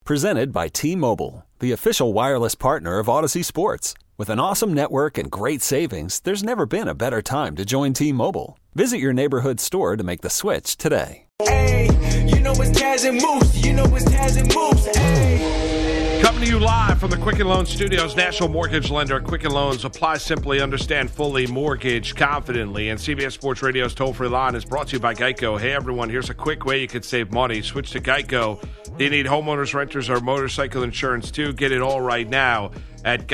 Presented by T-Mobile, the official wireless partner of Odyssey Sports. With an awesome network and great savings, there's never been a better time to join T-Mobile. Visit your neighborhood store to make the switch today. Hey, you know it's Taz and Moose. You know it's Taz and Moose. Hey. Coming to you live from the Quicken Loans Studios, national mortgage lender. Quicken Loans, apply simply, understand fully, mortgage confidently. And CBS Sports Radio's toll-free line is brought to you by Geico. Hey, everyone, here's a quick way you could save money. Switch to Geico. Do you need homeowners, renters, or motorcycle insurance too? Get it all right now at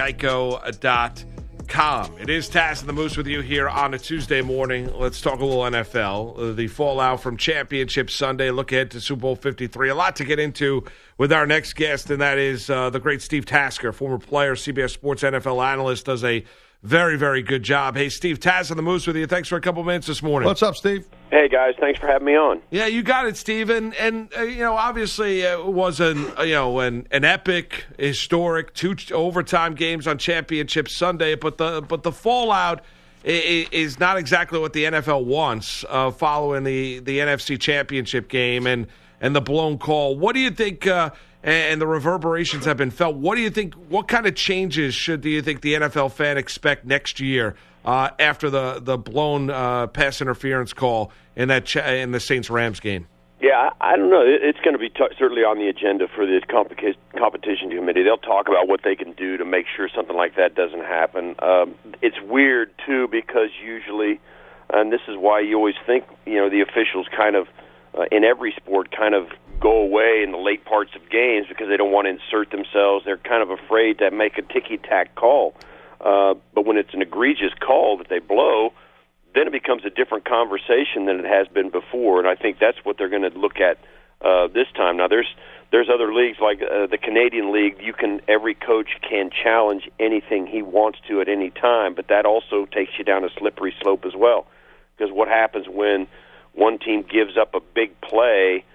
geico.com. It is Taz and the Moose with you here on a Tuesday morning. Let's talk a little NFL. The fallout from Championship Sunday. Look ahead to Super Bowl 53. A lot to get into with our next guest, and that is the great Steve Tasker, former player, CBS Sports NFL analyst, does a very, very good job. Hey, Steve, Taz and the Moose with you. Thanks for a couple minutes this morning. What's up, Steve? Hey, guys. Thanks for having me on. Yeah, you got it, Steve. And obviously it was an epic, historic 2 overtime games on Championship Sunday, but the fallout is not exactly what the NFL wants following the NFC Championship game and the blown call. What do you think? And the reverberations have been felt. What do you think? What kind of changes do you think the NFL fan expect next year after the blown pass interference call in the Saints-Rams game? Yeah, I don't know. It's going to be certainly on the agenda for the competition committee. They'll talk about what they can do to make sure something like that doesn't happen. It's weird too because usually, and this is why you always think the officials kind of in every sport kind of go away in the late parts of games because they don't want to insert themselves. They're kind of afraid to make a ticky-tack call. But when it's an egregious call that they blow, then it becomes a different conversation than it has been before, and I think that's what they're going to look at this time. Now, there's other leagues like the Canadian League. Every coach can challenge anything he wants to at any time, but that also takes you down a slippery slope as well. Because what happens when one team gives up a big play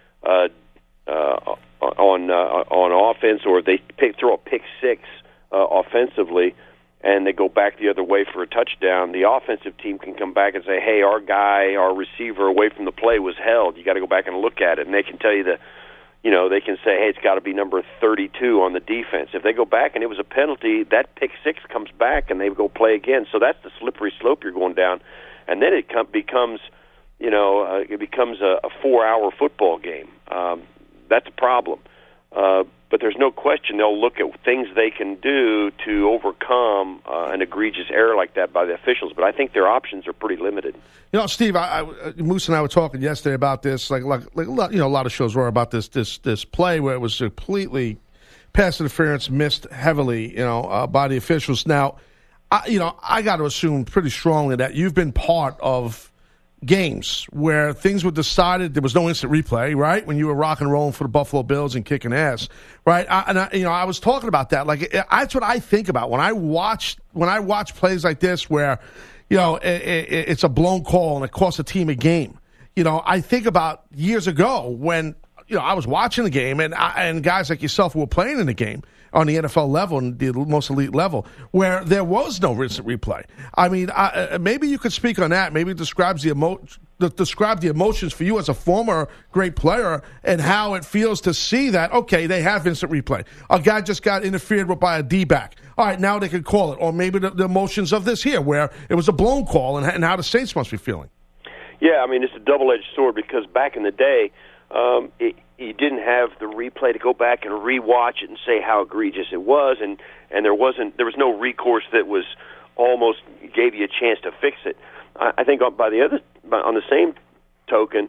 on offense, or they throw a pick six offensively, and they go back the other way for a touchdown, the offensive team can come back and say, hey, our receiver away from the play was held. You got to go back and look at it. And they can tell you they can say, hey, it's got to be number 32 on the defense. If they go back and it was a penalty, that pick six comes back and they go play again. So that's the slippery slope you're going down. And then it becomes a 4-hour football game. That's a problem. But there's no question they'll look at things they can do to overcome an egregious error like that by the officials. But I think their options are pretty limited. Steve, Moose and I were talking yesterday about this. Like a lot of shows were about this play where it was completely pass interference, missed heavily, by the officials. Now, I got to assume pretty strongly that you've been part of games where things were decided. There was no instant replay, right? When you were rock and rolling for the Buffalo Bills and kicking ass, right? I was talking about that. Like that's what I think about when I watch plays like this, where it's a blown call and it costs a team a game. I think about years ago when I was watching the game and guys like yourself who were playing in the game on the NFL level and the most elite level, where there was no instant replay. I mean, maybe you could speak on that. Maybe describe the emotions for you as a former great player and how it feels to see that, okay, they have instant replay. A guy just got interfered with by a D-back. All right, now they can call it. Or maybe the emotions of this here, where it was a blown call, and how the Saints must be feeling. Yeah, I mean, it's a double-edged sword because back in the day, you didn't have the replay to go back and rewatch it and say how egregious it was, and there was no recourse that was almost gave you a chance to fix it. I think on the same token,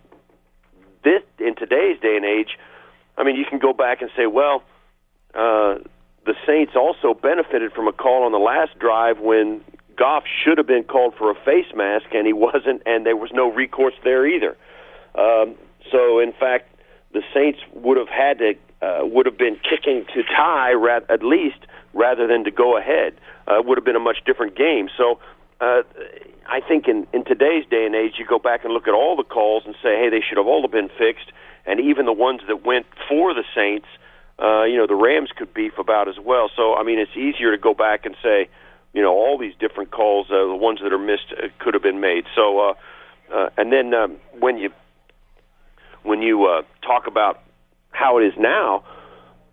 in today's day and age, I mean, you can go back and say, well, the Saints also benefited from a call on the last drive when Goff should have been called for a face mask and he wasn't, and there was no recourse there either. So, in fact, the Saints would have been kicking to tie at least rather than to go ahead. It would have been a much different game. So, I think in today's day and age, you go back and look at all the calls and say, hey, they should have all been fixed, and even the ones that went for the Saints, the Rams could beef about as well. So, I mean, it's easier to go back and say, all these different calls, the ones that are missed could have been made. So, and then when you talk about how it is now,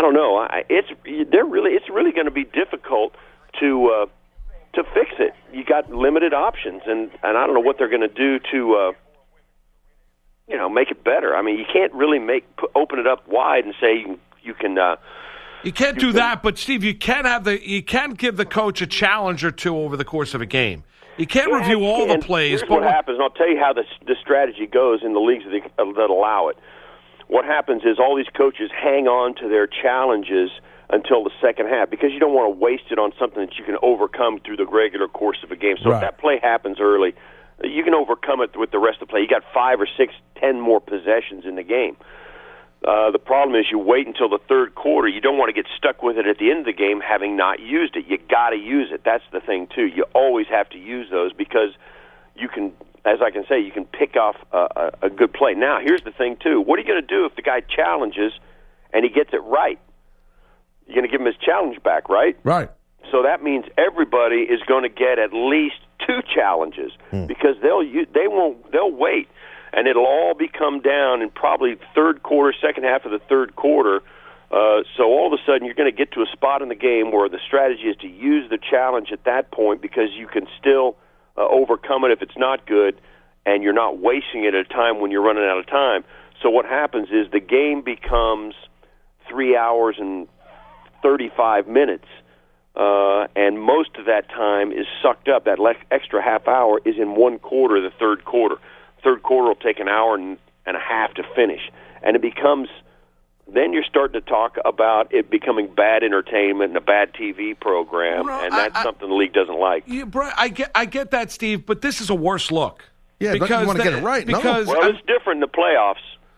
don't know. It's really going to be difficult to fix it. You got limited options, and I don't know what they're going to do to make it better. I mean, you can't really open it up wide and say you can. You can't do that, but Steve, you can give the coach a challenge or two over the course of a game. You can't review all the plays. Here's what happens, and I'll tell you how the strategy goes in the leagues that allow it. What happens is all these coaches hang on to their challenges until the second half because you don't want to waste it on something that you can overcome through the regular course of a game. So if that play happens early, you can overcome it with the rest of the play. You got 5 or 6, 10 more possessions in the game. The problem is you wait until the third quarter. You don't want to get stuck with it at the end of the game having not used it. You got to use it. That's the thing, too. You always have to use those because you can, as I can say, you can pick off a good play. Now, here's the thing, too. What are you going to do if the guy challenges and he gets it right? You're going to give him his challenge back, right? Right. So that means everybody is going to get at least 2 challenges because they'll wait. And it'll all be come down in probably third quarter, second half of the third quarter. So all of a sudden you're going to get to a spot in the game where the strategy is to use the challenge at that point because you can still overcome it if it's not good, and you're not wasting it at a time when you're running out of time. So what happens is the game becomes 3 hours and 35 minutes, and most of that time is sucked up. That extra half hour is in one quarter of the third quarter. Third quarter will take an hour and a half to finish. And it becomes, then you're starting to talk about it becoming bad entertainment and a bad TV program, and that's something the league doesn't like. Yeah, bro, I get that, Steve, but this is a worse look. Yeah, because you want to get it right. Because it's different in the playoffs.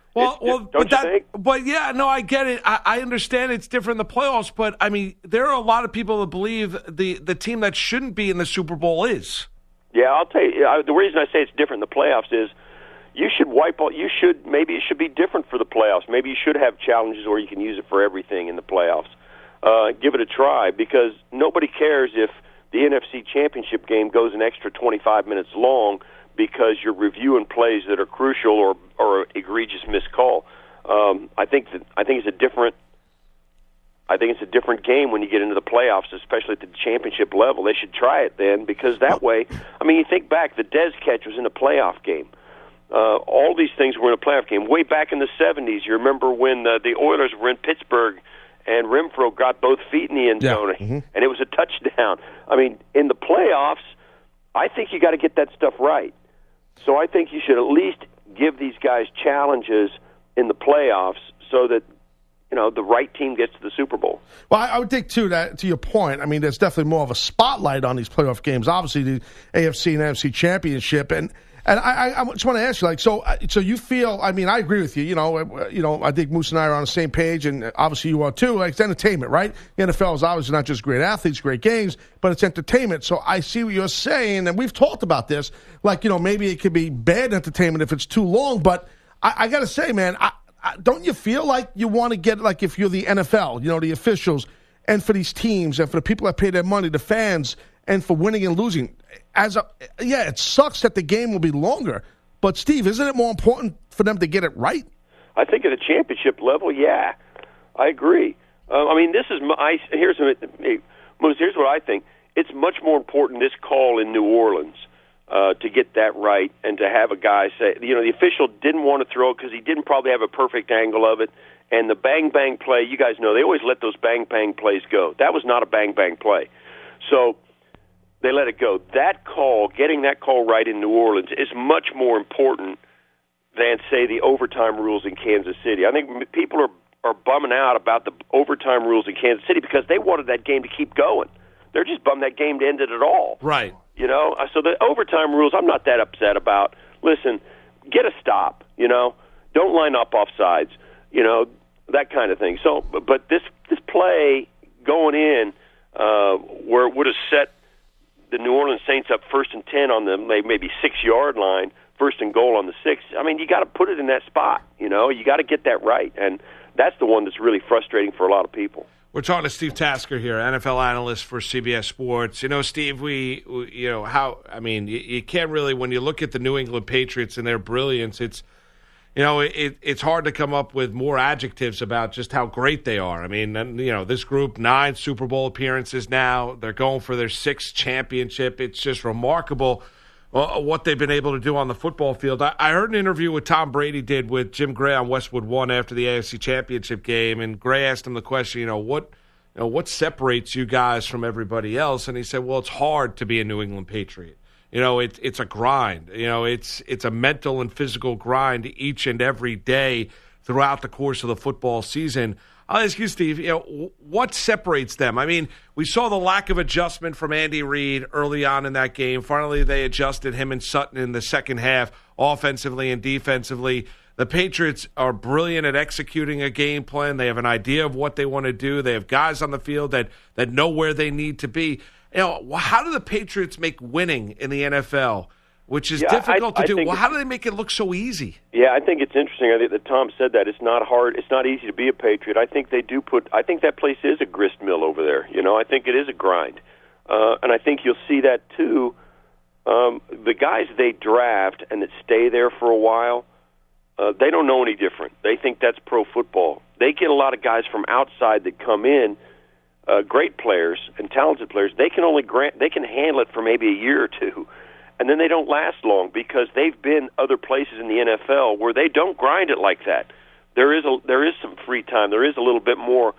But I get it. I understand it's different in the playoffs, but, I mean, there are a lot of people that believe the team that shouldn't be in the Super Bowl is. Yeah, I'll tell you. The reason I say it's different in the playoffs is maybe it should be different for the playoffs. Maybe you should have challenges where you can use it for everything in the playoffs. Give it a try because nobody cares if the NFC Championship game goes an extra 25 minutes long because you're reviewing plays that are crucial or egregious missed call. I think it's a different game when you get into the playoffs, especially at the championship level. They should try it then because that way, I mean, you think back, the Dez catch was in a playoff game. All these things were in a playoff game. Way back in the 70s, you remember when the Oilers were in Pittsburgh and Renfro got both feet in the end zone, and it was a touchdown. I mean, in the playoffs, I think you got to get that stuff right. So I think you should at least give these guys challenges in the playoffs so that the right team gets to the Super Bowl. Well, I would think, too, that to your point, I mean, there's definitely more of a spotlight on these playoff games. Obviously, the AFC and NFC Championship. And I just want to ask you, so you feel, I mean, I agree with you. I think Moose and I are on the same page, and obviously you are, too. It's entertainment, right? The NFL is obviously not just great athletes, great games, but it's entertainment. So I see what you're saying, and we've talked about this. Maybe it could be bad entertainment if it's too long, but I got to say, man, don't you feel like you want to get, if you're the NFL, the officials, and for these teams, and for the people that pay their money, the fans, and for winning and losing, it sucks that the game will be longer. But, Steve, isn't it more important for them to get it right? I think at a championship level, yeah. I agree. Here's what I think. It's much more important, this call in New Orleans, to get that right and to have a guy say, the official didn't want to throw because he didn't probably have a perfect angle of it. And the bang-bang play, you guys know, they always let those bang-bang plays go. That was not a bang-bang play. So they let it go. That call, getting that call right in New Orleans is much more important than, say, the overtime rules in Kansas City. I think people are bumming out about the overtime rules in Kansas City because they wanted that game to keep going. They're just bummed that game to end it at all. Right. So the overtime rules, I'm not that upset about. Listen, get a stop, Don't line up off sides, that kind of thing. So, but this play going in where it would have set the New Orleans Saints up 1st and 10 on the maybe 6-yard line, 1st and goal on the 6. I mean, you got to put it in that spot, You got to get that right. And that's the one that's really frustrating for a lot of people. We're talking to Steve Tasker here, NFL analyst for CBS Sports. Steve, you can't really, when you look at the New England Patriots and their brilliance, it's it's hard to come up with more adjectives about just how great they are. I mean, this group, 9 Super Bowl appearances now. They're going for their 6th championship. It's just remarkable what they've been able to do on the football field. I heard an interview with Tom Brady did with Jim Gray on Westwood One after the AFC Championship game, and Gray asked him the question, what separates you guys from everybody else? And he said, well, it's hard to be a New England Patriot. It's a grind. It's a mental and physical grind each and every day throughout the course of the football season. I'll ask you, Steve, what separates them? I mean, we saw the lack of adjustment from Andy Reid early on in that game. Finally, they adjusted him and Sutton in the second half, offensively and defensively. The Patriots are brilliant at executing a game plan. They have an idea of what they want to do. They have guys on the field that know where they need to be. How do the Patriots make winning in the NFL, which is difficult to do? How do they make it look so easy? Yeah, I think it's interesting. I think that Tom said that it's not hard. It's not easy to be a Patriot. I think they do I think that place is a grist mill over there. I think it is a grind. And I think you'll see that, too. The guys they draft and that stay there for a while, they don't know any different. They think that's pro football. They get a lot of guys from outside that come in, great players and talented players. They can handle it for maybe a year or two, and then they don't last long because they've been other places in the NFL where they don't grind it like that. There is some free time. There is a little bit more.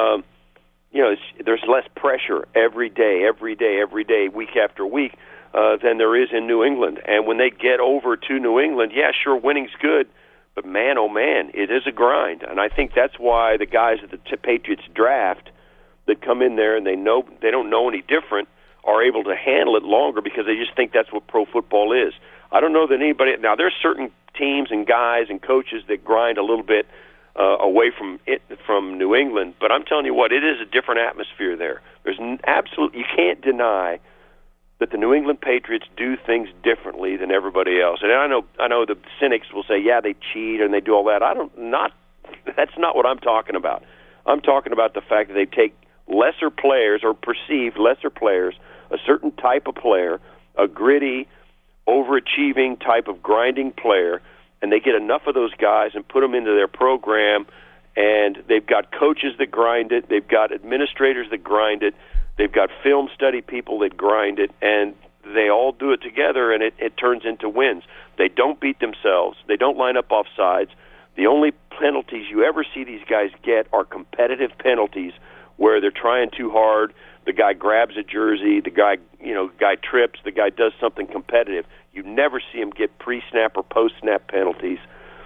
There's less pressure every day, week after week, than there is in New England. And when they get over to New England, yeah, sure, winning's good, but man, oh man, it is a grind. And I think that's why the guys at the Patriots draft that come in there and they don't know any different are able to handle it longer because they just think that's what pro football is. I don't know that anybody – now, there's certain teams and guys and coaches that grind a little bit away from New England, but I'm telling you what, it is a different atmosphere there. There's you can't deny that the New England Patriots do things differently than everybody else. And I know the cynics will say, yeah, they cheat and they do all that. That's not what I'm talking about. I'm talking about the fact that they take lesser players or perceived lesser players, a certain type of player, a gritty, overachieving type of grinding player, and they get enough of those guys and put them into their program, and they've got coaches that grind it, they've got administrators that grind it, they've got film study people that grind it, and they all do it together, and it turns into wins. They don't beat themselves. They don't line up offsides. The only penalties you ever see these guys get are competitive penalties where they're trying too hard. The guy grabs a jersey, the guy trips, the guy does something competitive. You never see him get pre-snap or post-snap penalties.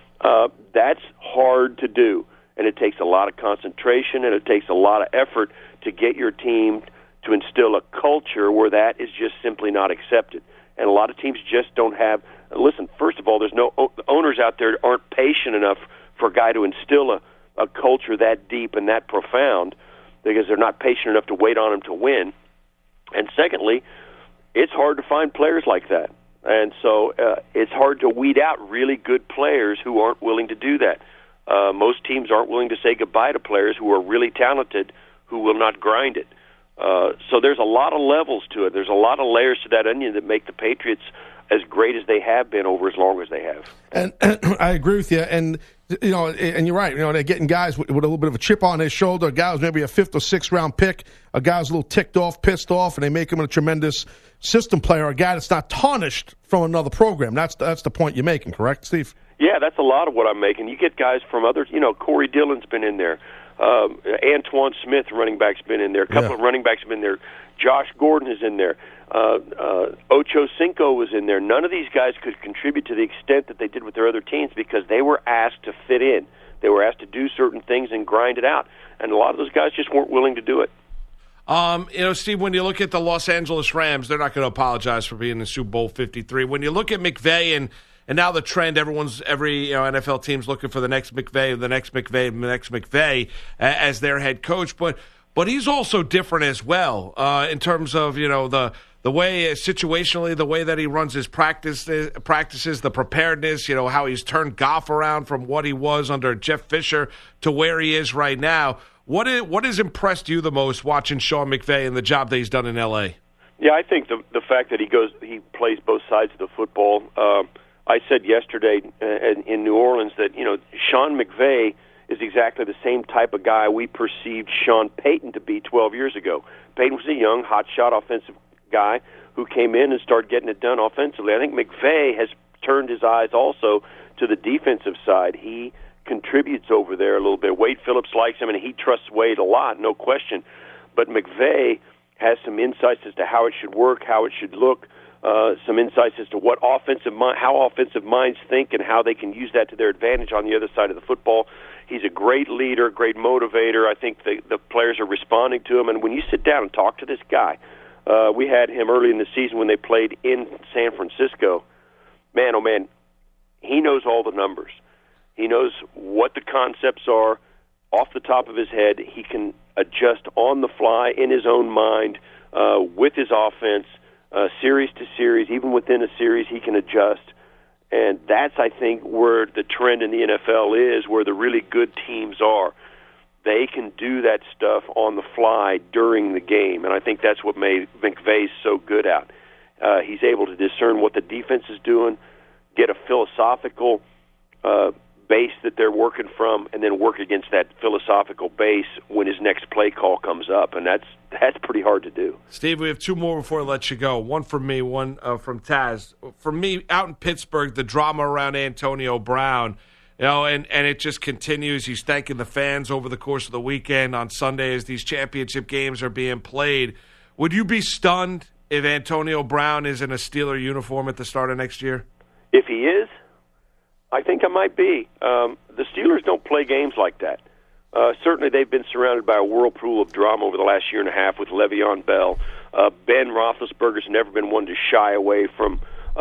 That's hard to do, and it takes a lot of concentration, and it takes a lot of effort to get your team to instill a culture where that is just simply not accepted. And a lot of teams just don't have – listen, first of all, there's no owners out there aren't patient enough for a guy to instill a culture that deep and that profound because they're not patient enough to wait on him to win. And secondly, it's hard to find players like that. And so it's hard to weed out really good players who aren't willing to do that. Most teams aren't willing to say goodbye to players who are really talented who will not grind it. So there's a lot of levels to it. There's a lot of layers to that onion that make the Patriots as great as they have been over as long as they have. And I agree with you. And and you're right. They're getting guys with a little bit of a chip on their shoulder. A guy who's maybe a 5th or 6th round pick. A guy who's a little ticked off, pissed off, and they make him a tremendous system player. A guy that's not tarnished from another program. That's the point you're making, correct, Steve? Yeah, that's a lot of what I'm making. You get guys from other. Corey Dillon's been in there. Antoine Smith, running back's been in there. A couple of running backs have been there. Josh Gordon is in there. Ocho Cinco was in there. None of these guys could contribute to the extent that they did with their other teams because they were asked to fit in. They were asked to do certain things and grind it out. And a lot of those guys just weren't willing to do it. Steve, when you look at the Los Angeles Rams, they're not going to apologize for being in Super Bowl 53. When you look at McVay and now the trend, every NFL team's looking for the next McVay as their head coach. But he's also different as well in terms of the way situationally, the way that he runs his practices, the preparedness. How he's turned Goff around from what he was under Jeff Fisher to where he is right now. What has impressed you the most watching Sean McVay and the job that he's done in L.A.? Yeah, I think the fact that he plays both sides of the football. I said yesterday in New Orleans that, Sean McVay is exactly the same type of guy we perceived Sean Payton to be 12 years ago. Payton was a young, hotshot offensive guy who came in and started getting it done offensively. I think McVay has turned his eyes also to the defensive side. He contributes over there a little bit. Wade Phillips likes him, and he trusts Wade a lot, no question. But McVay has some insights as to how it should work, how it should look, some insights as to how offensive minds think and how they can use that to their advantage on the other side of the football. He's a great leader, great motivator. I think the players are responding to him. And when you sit down and talk to this guy, we had him early in the season when they played in San Francisco. Man, oh man, he knows all the numbers. He knows what the concepts are off the top of his head. He can adjust on the fly in his own mind with his offense, series to series. Even within a series, he can adjust. And that's, I think, where the trend in the NFL is, where the really good teams are. They can do that stuff on the fly during the game, and I think that's what made McVay so good at. He's able to discern what the defense is doing, get a philosophical base that they're working from, and then work against that philosophical base when his next play call comes up, and that's pretty hard to do. Steve, we have two more before I let you go. One from me, one from Taz. For me, out in Pittsburgh, the drama around Antonio Brown, and it just continues. He's thanking the fans over the course of the weekend on Sunday as these championship games are being played. Would you be stunned if Antonio Brown is in a Steeler uniform at the start of next year? If he is, I think I might be. The Steelers don't play games like that. Certainly they've been surrounded by a whirlpool of drama over the last year and a half with Le'Veon Bell. Ben Roethlisberger's never been one to shy away from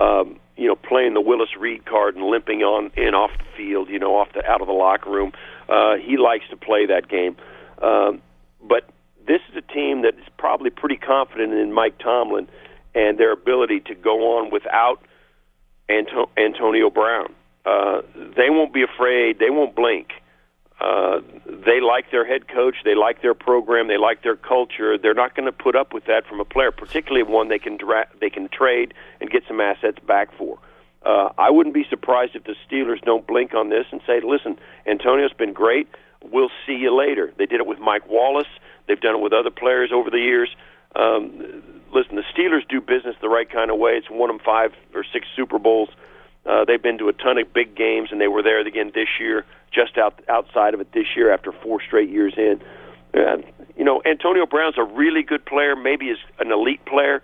playing the Willis Reed card and limping off the field, out of the locker room. He likes to play that game. But this is a team that is probably pretty confident in Mike Tomlin and their ability to go on without Antonio Brown. They won't be afraid. They won't blink. They like their head coach. They like their program. They like their culture. They're not going to put up with that from a player, particularly one they can trade and get some assets back for. I wouldn't be surprised if the Steelers don't blink on this and say, listen, Antonio's been great. We'll see you later. They did it with Mike Wallace. They've done it with other players over the years. Listen, the Steelers do business the right kind of way. It's won them 5 or 6 Super Bowls. They've been to a ton of big games, and they were there again this year, just outside of it this year after 4 straight years in. Antonio Brown's a really good player, maybe is an elite player,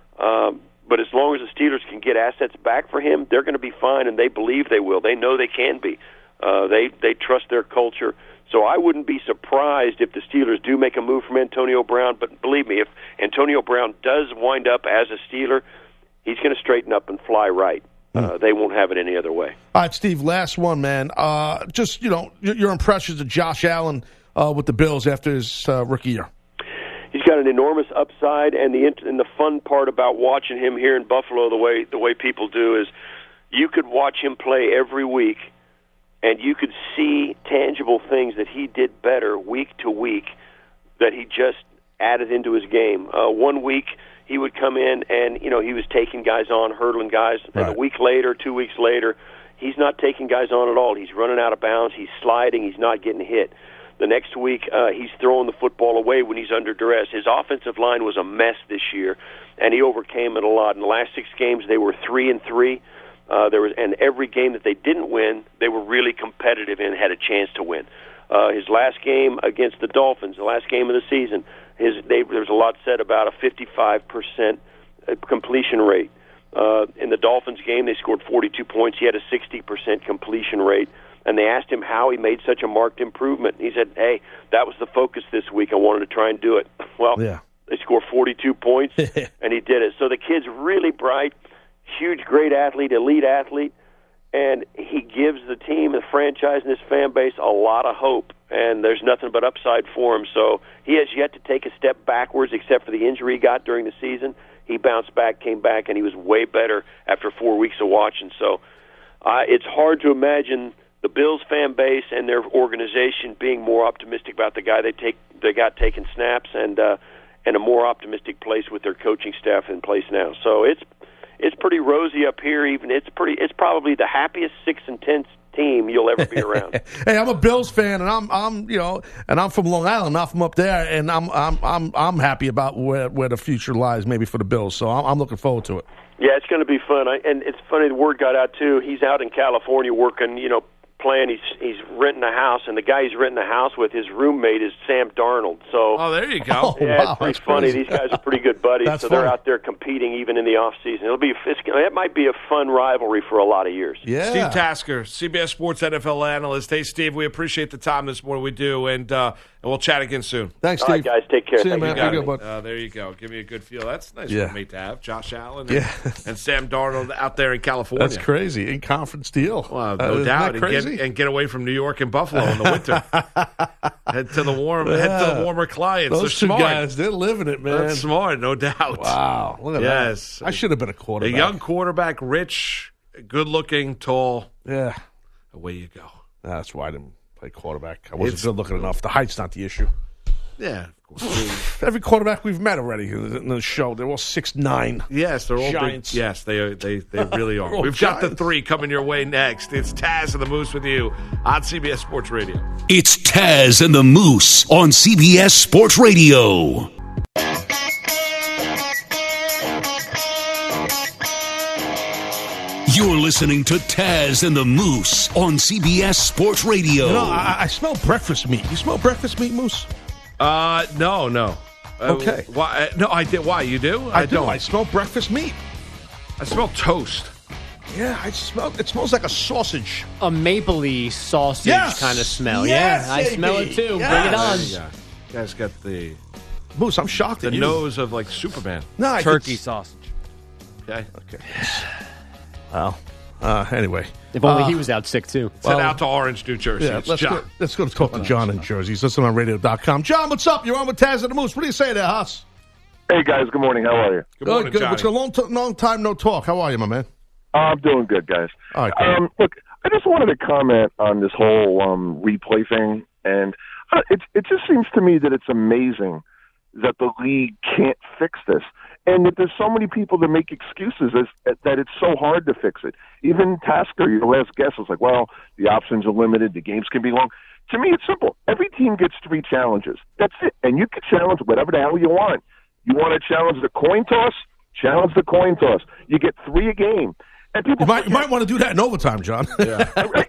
but as long as the Steelers can get assets back for him, they're going to be fine, and they believe they will. They know they can be. They trust their culture. So I wouldn't be surprised if the Steelers do make a move from Antonio Brown, but believe me, if Antonio Brown does wind up as a Steeler, he's going to straighten up and fly right. They won't have it any other way. All right, Steve, last one, man. Just, your impressions of Josh Allen with the Bills after his rookie year. He's got an enormous upside, and the fun part about watching him here in Buffalo the way people do is you could watch him play every week, and you could see tangible things that he did better week to week that he just added into his game. 1 week he would come in and, he was taking guys on, hurdling guys. Right. And a week later, 2 weeks later, he's not taking guys on at all. He's running out of bounds. He's sliding. He's not getting hit. The next week, he's throwing the football away when he's under duress. His offensive line was a mess this year, and he overcame it a lot. In the last 6 games, they were 3-3. And every game that they didn't win, they were really competitive and had a chance to win. His last game against the Dolphins, the last game of the season, there's a lot said about a 55% completion rate. In the Dolphins game, they scored 42 points. He had a 60% completion rate. And they asked him how he made such a marked improvement. He said, hey, that was the focus this week. I wanted to try and do it. Well, yeah. They scored 42 points, and he did it. So the kid's really bright, huge, great athlete, elite athlete, and he gives the team, the franchise, and his fan base a lot of hope, and there's nothing but upside for him. So he has yet to take a step backwards except for the injury he got during the season. He bounced back, came back, and he was way better after 4 weeks of watching. So it's hard to imagine the Bills fan base and their organization being more optimistic about the guy they got taking snaps and a more optimistic place with their coaching staff in place now. So it's it's pretty rosy up here. Even it's probably the happiest 6-10 team you'll ever be around. Hey, I'm a Bills fan, and I'm from Long Island, not from up there, and I'm happy about where the future lies, maybe for the Bills. So I'm looking forward to it. Yeah, it's going to be fun. And it's funny, the word got out too. He's out in California working, playing. He's renting a house, and the guy he's renting a house with, his roommate is Sam Darnold. So, there you go. Yeah, wow, it's pretty that's funny. crazy. These guys are pretty good buddies, That's so funny. they're out there competing even in the off season. It might be a fun rivalry for a lot of years. Yeah. Steve Tasker, CBS Sports NFL analyst. Hey, Steve, we appreciate the time this morning. We do, and we'll chat again soon. Thanks, All Steve. right, guys, take care. See you, Thank man. you. Be good, bud. There you go. Give me a good feel. That's a nice Yeah. roommate to have. Josh Allen Yeah. and Sam Darnold out there in California. That's crazy. In conference deal. Well, no Isn't doubt, that crazy? and get away from New York and Buffalo in the winter. Head to the warmer climates. Those They're two smart. guys, they're living it, man. That's smart, no doubt. Wow. Look at Yes. that. I should have been a A quarterback. young quarterback, rich, good-looking, tall. Yeah. Away you go. That's why I didn't play quarterback. I wasn't good looking enough. The height's not the issue. Yeah, of course. Every quarterback we've met already in the show, they're all 6'9". Yes, they're all Giants. big. Yes, they really are. all We've got the Giants. three coming your way next. It's Taz and the Moose with you on CBS Sports Radio. It's Taz and the Moose on CBS Sports Radio. You're listening to Taz and the Moose on CBS Sports Radio. I smell breakfast meat. You smell breakfast meat, Moose? No. Okay. Why? No, I did. Why? You do? I do. don't. I smell breakfast meat. I smell toast. Yeah, it smells like a sausage. A mapley sausage Yes! kind of smell. Yes, yeah, I smell baby. it too. Yes. Bring it on. There you go. You guys got the Moose, I'm shocked at you. nose of like Superman. No, I Turkey could- sausage. Okay. Okay. Well, anyway. If only he was out sick too. Send out to Orange, New Jersey. Yeah, It's let's John. go talk to John in Jersey. He's listening on radio.com. John, what's up? You're on with Taz and the Moose. What do you say there, Haas? Hey, guys. Good morning. How are you? Good morning, good. Johnny. It's a long time no talk. How are you, my man? I'm doing good, guys. All right, great. Look, I just wanted to comment on this whole replay thing, and it just seems to me that it's amazing that the league can't fix this, and that there's so many people that make excuses that it's so hard to fix it. Even Tasker, your last guest, was like, well, the options are limited, the games can be long. To me, it's simple. Every team gets 3 challenges. That's it. And you can challenge whatever the hell you want. You want to challenge the coin toss? Challenge the coin toss. You get 3 a game. And people You might want to do that in overtime, John. right.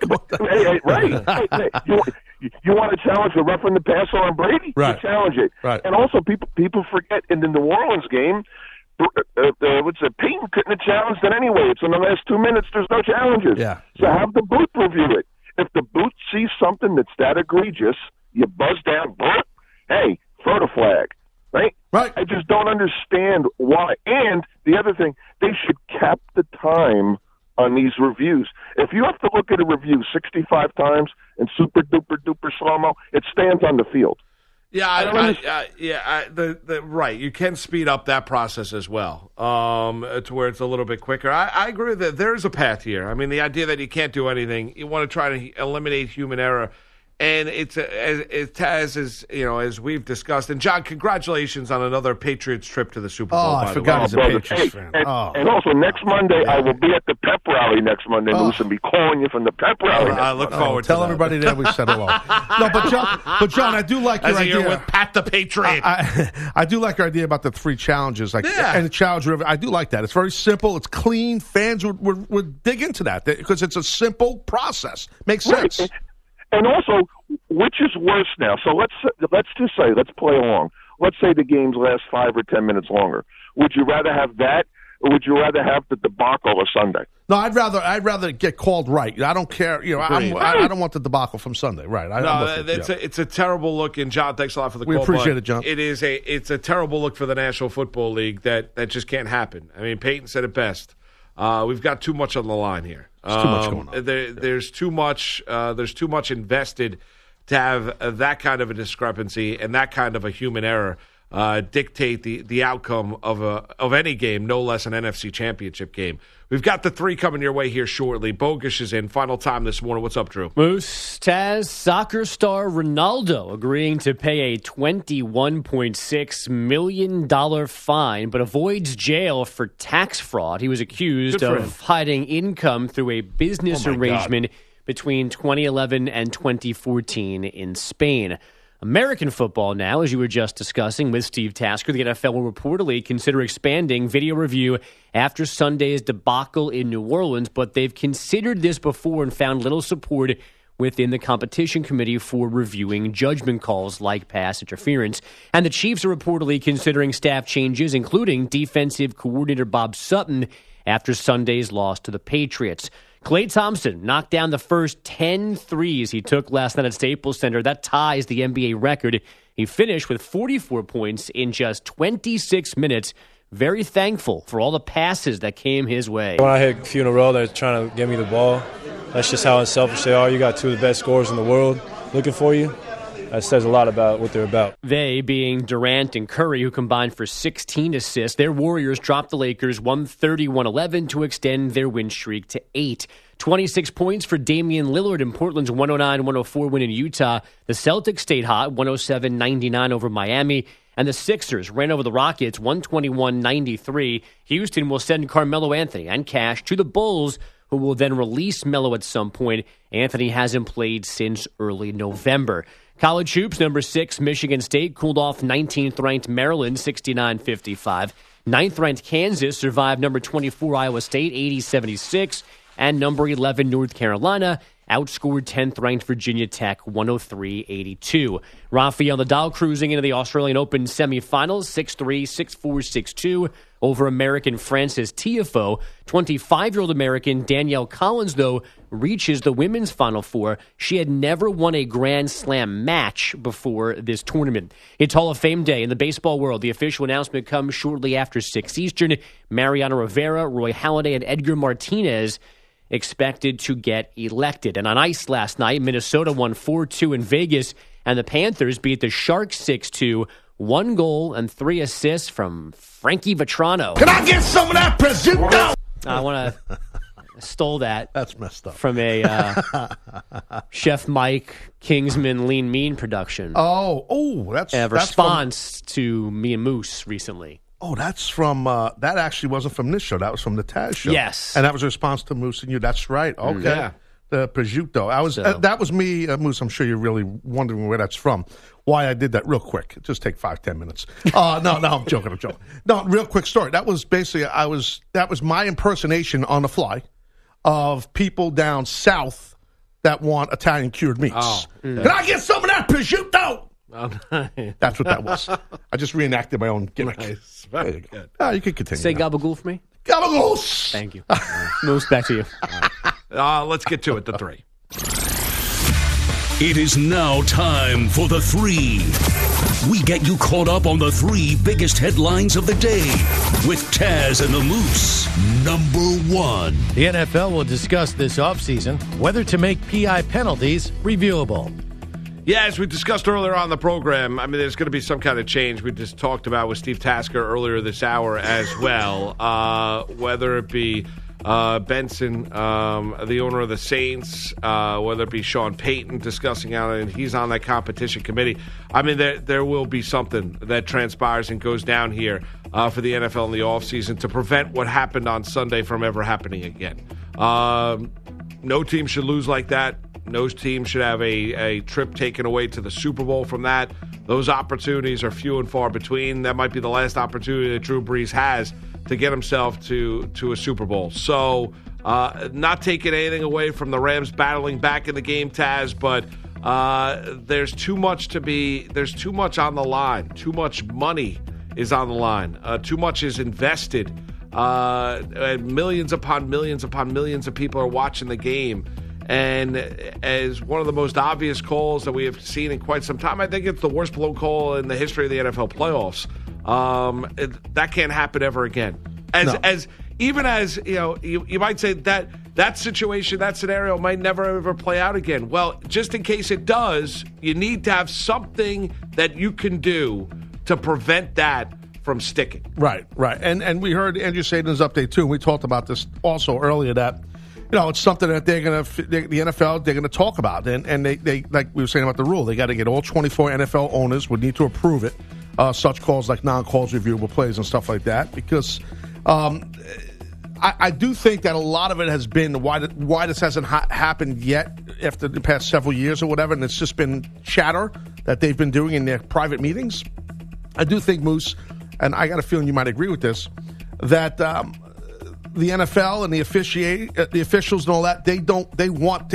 You want to challenge the roughing the passer on Brady? Right. You challenge it. Right. And also, people forget in the New Orleans game, Peyton couldn't have challenged it anyway. It's in the last 2 minutes. There's no challenges. Yeah. So have the booth review it. If the booth sees something that's that egregious, you buzz down, hey, throw the flag. Right? Right. I just don't understand why. And the other thing, they should cap the time on these reviews. If you have to look at a review 65 times in super duper duper slow-mo, it stands on the field. Yeah, right. You can speed up that process as well, to where it's a little bit quicker. I agree that there's a path here. I mean, the idea that you can't do anything, you want to try to eliminate human error. And it's as we've discussed. And John, congratulations on another Patriots trip to the Super Bowl. Oh, I by forgot he's the a way. Patriots fan. And also next Monday, I will be at the pep rally next Monday, Moose, and be calling you from the pep rally. I look forward to Tell that. everybody that we said hello. No, but John, I do like your As a idea. year with Pat the Patriot. I do like your idea about the 3 challenges, Yeah. and the challenge. I do like that. It's very simple. It's clean. Fans would dig into that because it's a simple process. Makes sense. Right. And also, which is worse now? So let's play along. Let's say the games last 5 or 10 minutes longer. Would you rather have that, or would you rather have the debacle of Sunday? No, I'd rather get called right. I don't care. I don't want the debacle from Sunday. Right. It's a terrible look. And John, thanks a lot for the call. We appreciate but it, John. It's a terrible look for the National Football League that just can't happen. I mean, Peyton said it best. We've got too much on the line here. There's too much going on. There's too much. There's too much invested to have that kind of a discrepancy and that kind of a human error dictate the outcome of any game, no less an NFC Championship game. We've got the 3 coming your way here shortly. Bogusch is in. Final time this morning. What's up, Drew? Moose, Taz, soccer star Ronaldo agreeing to pay a $21.6 million fine, but avoids jail for tax fraud. He was accused of hiding income through a business arrangement between 2011 and 2014 in Spain. American football now, as you were just discussing with Steve Tasker, the NFL will reportedly consider expanding video review after Sunday's debacle in New Orleans, but they've considered this before and found little support within the competition committee for reviewing judgment calls like pass interference. And the Chiefs are reportedly considering staff changes, including defensive coordinator Bob Sutton after Sunday's loss to the Patriots. Klay Thompson knocked down the first 10 threes he took last night at Staples Center. That ties the NBA record. He finished with 44 points in just 26 minutes. Very thankful for all the passes that came his way. When I hit a few in a row, they're trying to get me the ball. That's just how unselfish they are. You got 2 of the best scorers in the world looking for you. That says a lot about what they're about. They being Durant and Curry, who combined for 16 assists. Their Warriors dropped the Lakers 130-111 to extend their win streak to 8. 26 points for Damian Lillard in Portland's 109-104 win in Utah. The Celtics stayed hot, 107-99 over Miami. And the Sixers ran over the Rockets, 121-93. Houston will send Carmelo Anthony and Cash to the Bulls, who will then release Melo at some point. Anthony hasn't played since early November. College hoops, number 6, Michigan State cooled off 19th-ranked Maryland, 69-55. 9th-ranked Kansas survived number 24 Iowa State, 80-76. And number 11 North Carolina outscored 10th-ranked Virginia Tech, 103-82. Rafael Nadal cruising into the Australian Open semifinals, 6-3, 6-4, 6-2 over American Frances Tiafoe. 25-year-old American Danielle Collins, though, reaches the women's Final Four. She had never won a Grand Slam match before this tournament. It's Hall of Fame Day in the baseball world. The official announcement comes shortly after 6 Eastern. Mariano Rivera, Roy Halladay, and Edgar Martinez expected to get elected. And on ice last night, Minnesota won 4-2 in Vegas, and the Panthers beat the Sharks 6-2. 1 goal and 3 assists from Frankie Vetrano. Can I get some of that prosciutto? I want to stole that. That's messed up. From a Chef Mike Kingsman Lean Mean production. That's a response to me and Moose recently. Oh, that's from, that actually wasn't from this show. That was from the Taz show. Yes. And that was a response to Moose and you. That's right. Okay. Yeah. The prosciutto. That was me, Moose. I'm sure you're really wondering where that's from. Why I did that real quick. It just take 5-10 minutes. No, I'm joking. No, real quick story. That was basically, that was my impersonation on the fly of people down south that want Italian cured meats. Oh, yeah. Can I get some of that prosciutto? That's what that was. I just reenacted my own gimmick. Nice. There you go. You can continue. Say now. gabagool for me. Gabagool! Thank you. Moose, back to you. Let's get to it, the 3. It is now time for the 3. We get you caught up on the 3 biggest headlines of the day with Taz and the Moose. Number 1. The NFL will discuss this offseason whether to make PI penalties reviewable. Yeah, as we discussed earlier on the program, I mean, there's going to be some kind of change. We just talked about with Steve Tasker earlier this hour as well, whether it be Benson, the owner of the Saints, whether it be Sean Payton discussing out, and he's on that competition committee. I mean, there will be something that transpires and goes down here for the NFL in the offseason to prevent what happened on Sunday from ever happening again. No team should lose like that. No team should have a trip taken away to the Super Bowl from that. Those opportunities are few and far between. That might be the last opportunity that Drew Brees has to get himself to a Super Bowl. So not taking anything away from the Rams battling back in the game, Taz, but there's too much on the line. Too much money is on the line. Too much is invested. And millions upon millions upon millions of people are watching the game. And as one of the most obvious calls that we have seen in quite some time, I think it's the worst blown call in the history of the NFL playoffs. That can't happen ever again. As you know, you might say that situation, that scenario might never ever play out again. Well, just in case it does, you need to have something that you can do to prevent that from sticking. Right. And we heard Andrew say in his update, too, and we talked about this also earlier, that it's something that the NFL, they're going to talk about. And they like we were saying about the rule, they got to get all 24 NFL owners would need to approve it, such calls like non-calls, reviewable plays, and stuff like that, because I do think that a lot of it has been why this hasn't happened yet after the past several years or whatever, and it's just been chatter that they've been doing in their private meetings. I do think, Moose, and I got a feeling you might agree with this, that the NFL and the officials and all that, they want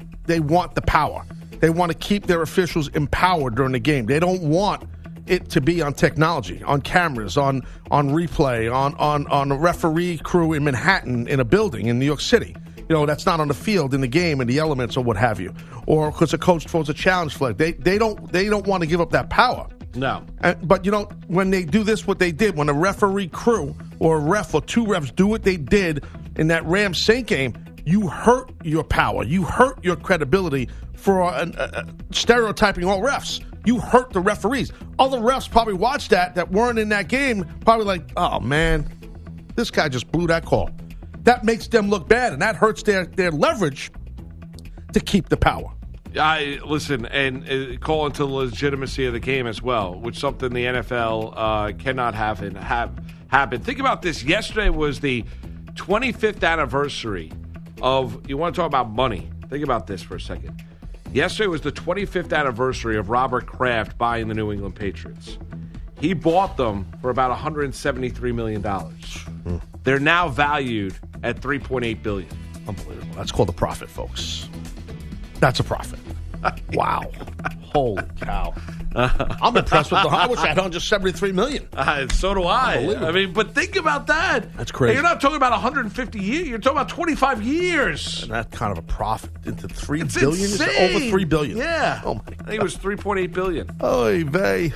the power. They want to keep their officials empowered during the game. They don't want it to be on technology, on cameras, on replay, on a referee crew in Manhattan in a building in New York City. That's not on the field in the game and the elements or what have you. Or because a coach throws a challenge flag. They don't want to give up that power. No. But, when they do this, what they did, when a referee crew or a ref or two refs do what they did in that Rams-Saint game, you hurt your power. You hurt your credibility for stereotyping all refs. You hurt the referees. Other refs probably watched that weren't in that game, probably like, oh, man, this guy just blew that call. That makes them look bad, and that hurts their leverage to keep the power. Listen, and call into the legitimacy of the game as well, which is something the NFL cannot have happen. Think about this. Yesterday was the 25th anniversary of, you want to talk about money. Think about this for a second. Yesterday was the 25th anniversary of Robert Kraft buying the New England Patriots. He bought them for about $173 million. They're now valued at $3.8 billion. Unbelievable. That's called a profit, folks. That's a profit. Wow. Holy cow. I'm impressed with I wish I had $173 million. So do I. But think about that. That's crazy. You're not talking about 150 years. You're talking about 25 years. And that's kind of a profit into $3 it's billion. Insane. Over $3 billion. Yeah. Oh my God. I think it was $3.8 billion. Oy vey.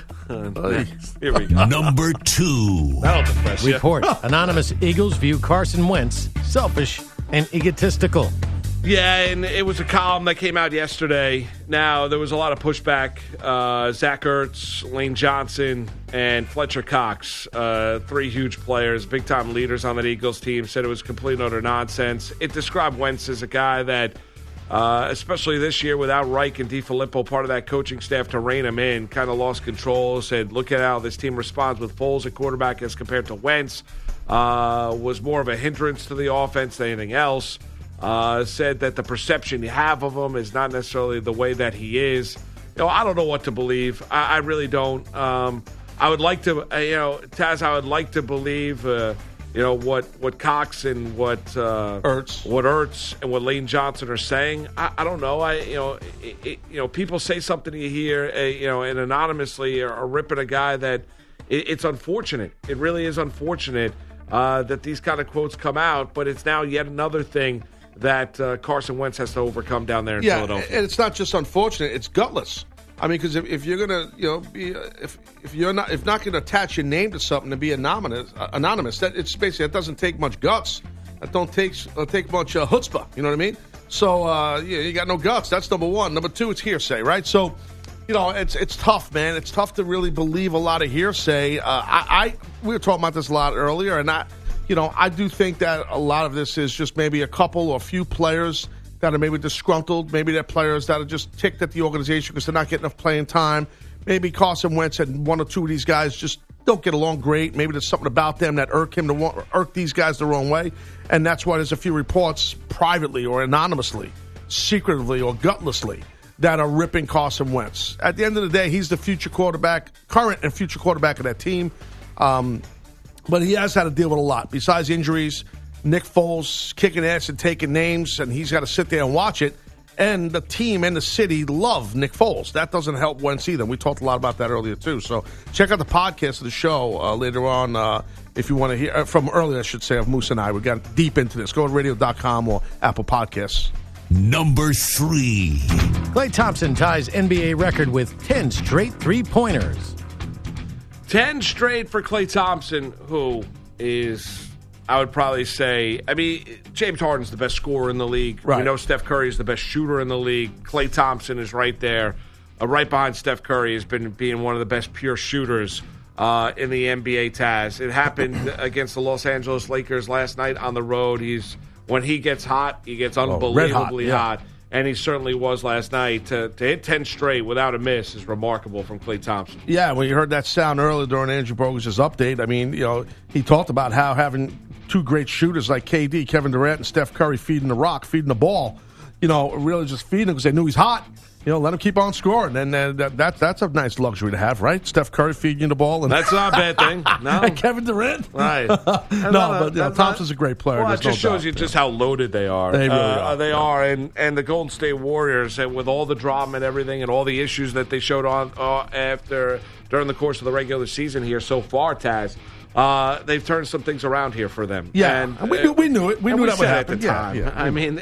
Here we go. Number 2. That'll depress you. Report. Anonymous Eagles view Carson Wentz selfish and egotistical. Yeah, and it was a column that came out yesterday. Now, there was a lot of pushback. Zach Ertz, Lane Johnson, and Fletcher Cox, 3 huge players, big-time leaders on that Eagles team, said it was complete and utter nonsense. It described Wentz as a guy that, especially this year without Reich and DiFilippo, part of that coaching staff to rein him in, kind of lost control, said, look at how this team responds with Foles at quarterback as compared to Wentz, was more of a hindrance to the offense than anything else. Said that the perception you have of him is not necessarily the way that he is. I don't know what to believe. I really don't. I would like to, Taz, I would like to believe, what Cox and what Ertz and what Lane Johnson are saying. I don't know. People say something you hear, and anonymously are ripping a guy that it's unfortunate. It really is unfortunate that these kind of quotes come out, but it's now yet another thing that Carson Wentz has to overcome down there in Philadelphia. And it's not just unfortunate; it's gutless. I mean, because if you're gonna, if you're not going to attach your name to something and be anonymous, that it's basically that doesn't take much guts. That don't take much chutzpah. You know what I mean? So you got no guts. That's number one. Number two, it's hearsay, right? So it's tough, man. It's tough to really believe a lot of hearsay. We were talking about this a lot earlier, and I do think that a lot of this is just maybe a couple or a few players that are maybe disgruntled. Maybe they're players that are just ticked at the organization because they're not getting enough playing time. Maybe Carson Wentz and one or two of these guys just don't get along great. Maybe there's something about them that irk these guys the wrong way. And that's why there's a few reports privately or anonymously, secretively or gutlessly, that are ripping Carson Wentz. At the end of the day, he's the future quarterback, current and future quarterback of that team. But he has had to deal with a lot. Besides injuries, Nick Foles kicking ass and taking names, and he's got to sit there and watch it. And the team and the city love Nick Foles. That doesn't help Wentz either. We talked a lot about that earlier, too. So check out the podcast of the show later on if you want to hear from earlier, I should say, of Moose and I. We got deep into this. Go to radio.com or Apple Podcasts. Number 3. Klay Thompson ties NBA record with 10 straight three-pointers. 10 straight for Klay Thompson, who is, I would probably say, James Harden's the best scorer in the league. Right. We know Steph Curry is the best shooter in the league. Klay Thompson is right there. Right behind Steph Curry has been being one of the best pure shooters in the NBA, Taz. It happened against the Los Angeles Lakers last night on the road. When he gets hot, he gets unbelievably hot. And he certainly was last night. To hit 10 straight without a miss is remarkable from Klay Thompson. Yeah, when you heard that sound earlier during Andrew Bogus's update, I mean, he talked about how having two great shooters like KD, Kevin Durant, and Steph Curry feeding the ball, really just feeding him because they knew he's hot. Let him keep on scoring. And that's a nice luxury to have, right? Steph Curry feeding you the ball. And that's not a bad thing. No. And Kevin Durant. Right. Thompson's a great player. Well, it just shows you just how loaded they are. They really are. They are. And the Golden State Warriors, with all the drama and everything and all the issues that they showed on during the course of the regular season here so far, Taz, they've turned some things around here for them. Yeah, and we knew it. We knew that would happen at the time. Yeah. I mean,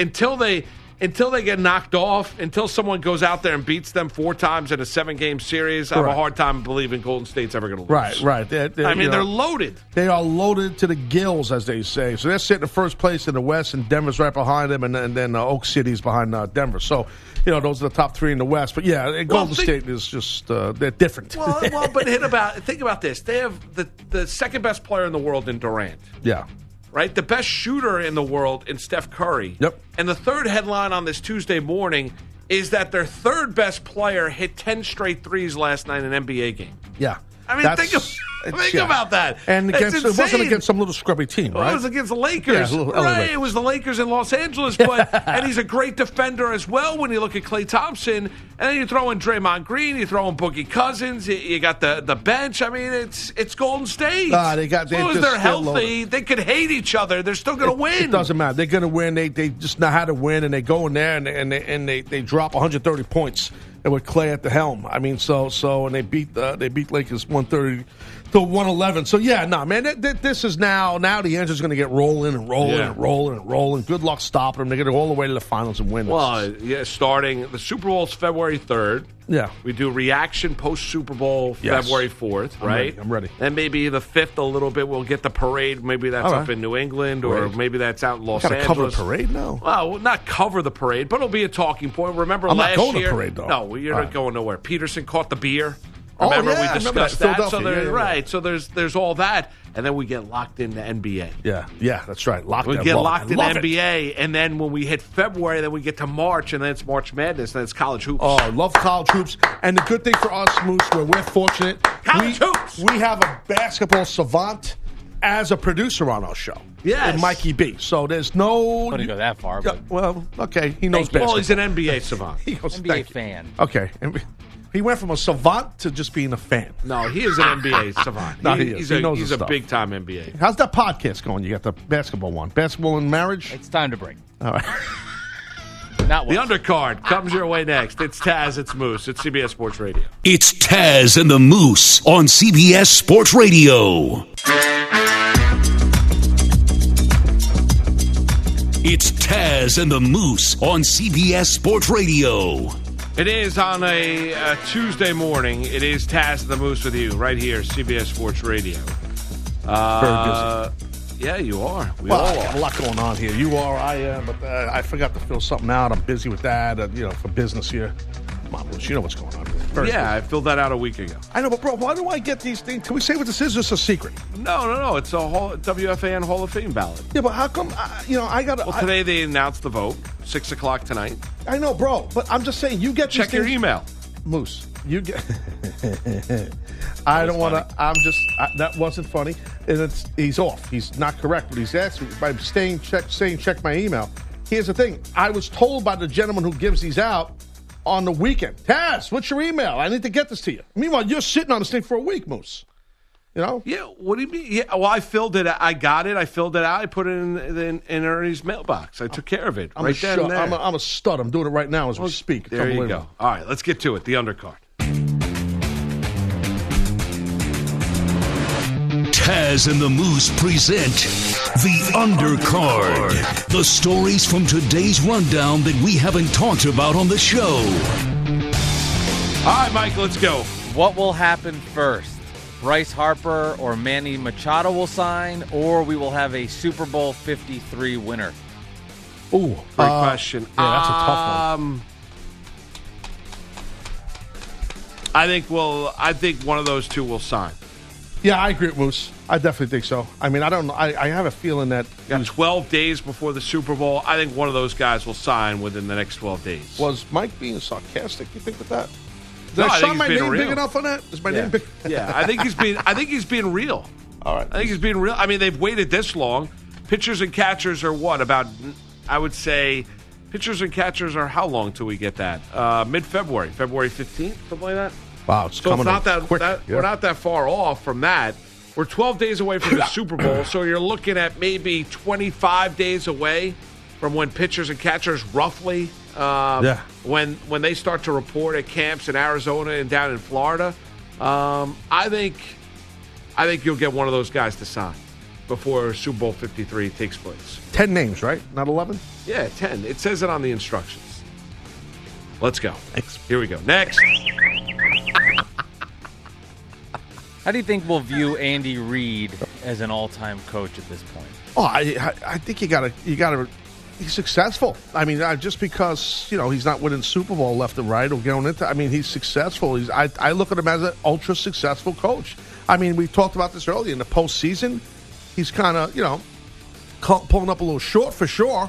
until they get knocked off, until someone goes out there and beats them 4 times in a 7-game series, I have a hard time believing Golden State's ever going to lose. Right. They're loaded. They are loaded to the gills, as they say. So they're sitting in first place in the West, and Denver's right behind them, and then Oak City's behind Denver. So, those are the top 3 in the West. But, Golden State is just they're different. Well, but think about this. They have the second-best player in the world in Durant. Yeah. Right? The best shooter in the world in Steph Curry. Yep. And the third headline on this Tuesday morning is that their third best player hit 10 straight threes last night in an NBA game. Yeah. I mean, think about that. And it wasn't against some little scrubby team, right? It was against the Lakers. Yeah, right. It was the Lakers in Los Angeles. And he's a great defender as well when you look at Klay Thompson. And then you throw in Draymond Green, you throw in Boogie Cousins, you got the bench. I mean, it's Golden State. As long as they're healthy, they could hate each other. They're still going to win. It doesn't matter. They're going to win. They just know how to win, and they go in there and they drop 130 points. And with Klay at the helm, I mean, and they beat Lakers 130 to 111. So this is now the engine's going to get rolling and rolling and rolling and rolling. Good luck stopping them. They're going to go all the way to the finals and win. Well, starting the Super Bowl's February 3rd. Yeah, we do reaction post Super Bowl February 4th, right? I'm ready. Then maybe the 5th a little bit. We'll get the parade. Maybe that's up in New England, or maybe that's out in Los Angeles. Cover the parade? No. Well, we'll not cover the parade, but it'll be a talking point. Remember I'm last not going year? To the parade, though. No, you're not going nowhere. Peterson caught the beer. Remember we discussed that. So right. So there's all that, and then we get locked into NBA. Yeah, that's right. We get locked in NBA, and then when we hit February, then we get to March, and then it's March Madness, and then it's college hoops. Oh, I love college hoops. And the good thing for us, Moose, where we're fortunate, college hoops. We have a basketball savant as a producer on our show. Yes. And Mikey B. So there's no... I wouldn't go that far, but... Well, okay, he knows basketball. Well, he's an NBA savant. He goes, NBA fan. Okay, he went from a savant to just being a fan. No, he is an NBA savant. No, he is. He's a big-time NBA. How's that podcast going? You got the basketball one. Basketball and marriage? It's time to break. All right. Not the undercard comes your way next. It's Taz, it's Moose, it's CBS Sports Radio. It's Taz and the Moose on CBS Sports Radio. It's Taz and the Moose on CBS Sports Radio. It is on a Tuesday morning. It is Taz and the Moose with you right here, CBS Sports Radio. Very busy. Yeah, you are. We all are. I have a lot going on here. You are, I am, but I forgot to fill something out. I'm busy with that, for business here. Come on, Moose, you know what's going on. I filled that out a week ago. I know, but bro, why do I get these things? Can we say what this is? Just a secret? No. It's a WFAN Hall of Fame ballot. Yeah, but how come? I got. Well, today they announced the vote. 6:00 tonight. I know, bro, but I'm just saying you get. Check your email, Moose. You get. I don't want to. I'm just. That wasn't funny, and he's off. He's not correct. What he's asking by saying check my email. Here's the thing. I was told by the gentleman who gives these out on the weekend. Taz, what's your email? I need to get this to you. Meanwhile, you're sitting on this thing for a week, Moose. Yeah, what do you mean? Yeah, well, I filled it. I got it. I filled it out. I put it in Ernie's mailbox. I took care of it right then and there. I'm a stud. I'm doing it right now as we speak. There you go. All right, let's get to it. The undercard. Taz and the Moose present The Undercard. The stories from today's rundown that we haven't talked about on the show. All right, Mike, let's go. What will happen first? Bryce Harper or Manny Machado will sign, or we will have a Super Bowl 53 winner? Ooh, great question. Yeah, that's a tough one. I think one of those two will sign. Yeah, I agree with Moose. I definitely think so. I mean, I don't know. I have a feeling that Got 12 days before the Super Bowl. I think one of those guys will sign within the next 12 days. Was Mike being sarcastic? You think with that? No, I I think sound he's my being name real. big enough on that? Is my name big? Yeah, I think he's being real. All right. I think he's being real. I mean, they've waited this long. Pitchers and catchers are what? About, I would say, pitchers and catchers are how long till we get that? Mid-February, February 15th, something like that. Wow, it's So coming it's not up that, quick. We're not that far off from that. We're 12 days away from the Super Bowl, so you're looking at maybe 25 days away from when pitchers and catchers roughly when they start to report at camps in Arizona and down in Florida. I think you'll get one of those guys to sign before Super Bowl 53 takes place. 10 names, right? Not 11? Yeah, 10. It says it on the instructions. Let's go. Thanks. Here we go. Next. How do you think we'll view Andy Reid as an all-time coach at this point? Oh, I think you gotta. He's successful. I mean, just because he's not winning Super Bowl left and right or going into. I mean, he's successful. I look at him as an ultra successful coach. I mean, we talked about this earlier in the postseason. He's kind of pulling up a little short for sure.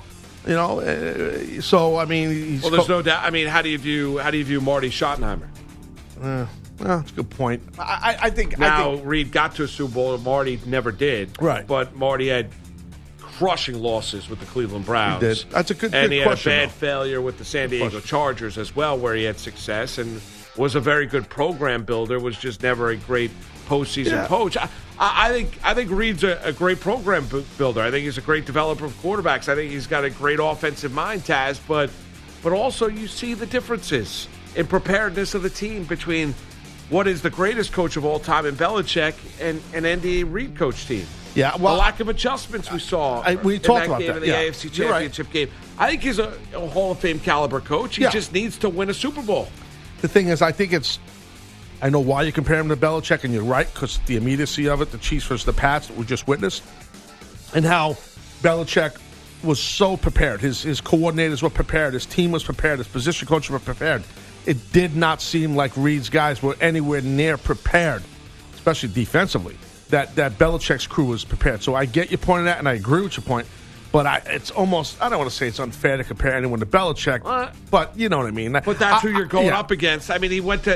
So I mean, There's no doubt. I mean, how do you view Marty Schottenheimer? That's a good point. I think Reid got to a Super Bowl. Marty never did. Right. But Marty had crushing losses with the Cleveland Browns. He did. That's a good And he question, had a bad failure with the San Diego Chargers as well, where he had success and was a very good program builder, was just never a great postseason coach. I think Reid's a great program builder. I think he's a great developer of quarterbacks. I think he's got a great offensive mind, Taz, but also you see the differences in preparedness of the team between what is the greatest coach of all time in Belichick and Andy Reid coach team. Yeah, well, the lack of adjustments we saw we in talked that about game that. in the Yeah. AFC You're right. Championship game. I think he's a Hall of Fame caliber coach. He just needs to win a Super Bowl. The thing is, I know why you compare him to Belichick, and you're right, because the immediacy of it, the Chiefs versus the Pats that we just witnessed, and how Belichick was so prepared. His coordinators were prepared. His team was prepared. His position coaches were prepared. It did not seem like Reid's guys were anywhere near prepared, especially defensively, that Belichick's crew was prepared. So I get your point on that, and I agree with your point. But it's almost, I don't want to say it's unfair to compare anyone to Belichick, but you know what I mean. But that's who you're going up against. I mean,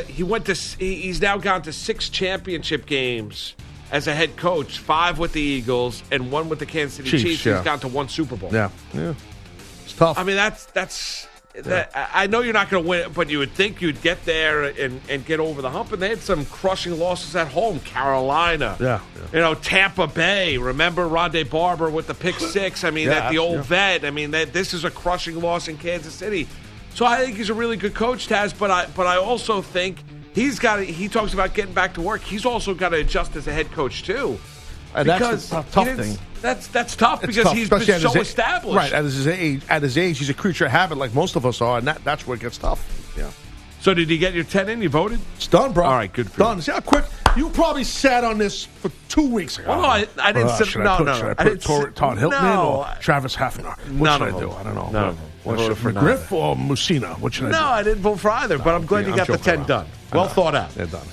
he's now gone to 6 championship games as a head coach, 5 with the Eagles and 1 with the Kansas City Chiefs. Yeah. He's gone to 1 Super Bowl. Yeah. It's tough. I mean, that's. I know you're not going to win, but you would think you'd get there and get over the hump. And they had some crushing losses at home. Carolina, Tampa Bay. Remember Rondé Barber with the pick 6? I mean, the old vet. I mean, this is a crushing loss in Kansas City. So I think he's a really good coach, Taz. But I also think he talks about getting back to work. He's also got to adjust as a head coach too. And that's the tough thing. That's tough because tough, he's been especially so established. Right, at his age, he's a creature of habit like most of us are, and that's where it gets tough. Yeah. So did you get your 10 in? You voted? It's done, bro. All right, good for done. you. See how quick? You probably sat on this for 2 weeks ago. Well, no, I didn't sit. Should No, I no. put Todd Hilton in or Travis Hafner? What should I do? I don't know. No. What should McGriff or Musina? What should I do? No, I didn't vote for either, but I'm glad you got the 10 done. Well thought out. They're done.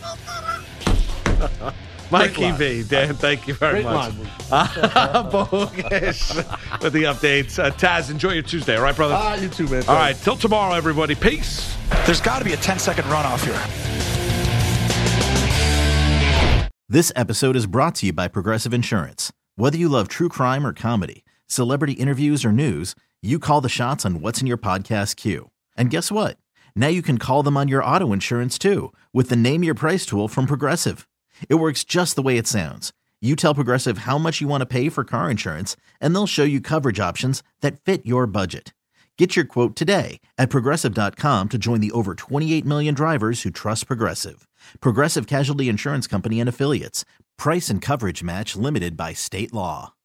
Mikey V, Dan, thank you very much. Bogus with the updates. Taz, enjoy your Tuesday, all right, brother? You too, man. All right, till tomorrow, everybody. Peace. There's got to be a 10-second runoff here. This episode is brought to you by Progressive Insurance. Whether you love true crime or comedy, celebrity interviews or news, you call the shots on what's in your podcast queue. And guess what? Now you can call them on your auto insurance, too, with the Name Your Price tool from Progressive. It works just the way it sounds. You tell Progressive how much you want to pay for car insurance, and they'll show you coverage options that fit your budget. Get your quote today at Progressive.com to join the over 28 million drivers who trust Progressive. Progressive Casualty Insurance Company and Affiliates. Price and coverage match limited by state law.